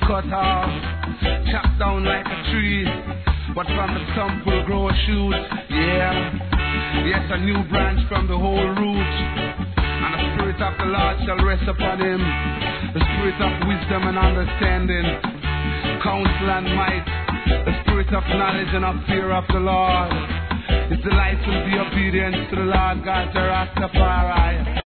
cut off, chopped down like a tree, but from the stump will grow a shoot. Yeah, yes, a new branch from the whole root. And the Spirit of the Lord shall rest upon him, the Spirit of wisdom and understanding, counsel and might, the Spirit of knowledge and of fear of the Lord. His delight will be obedience to the Lord God, the Rastafari.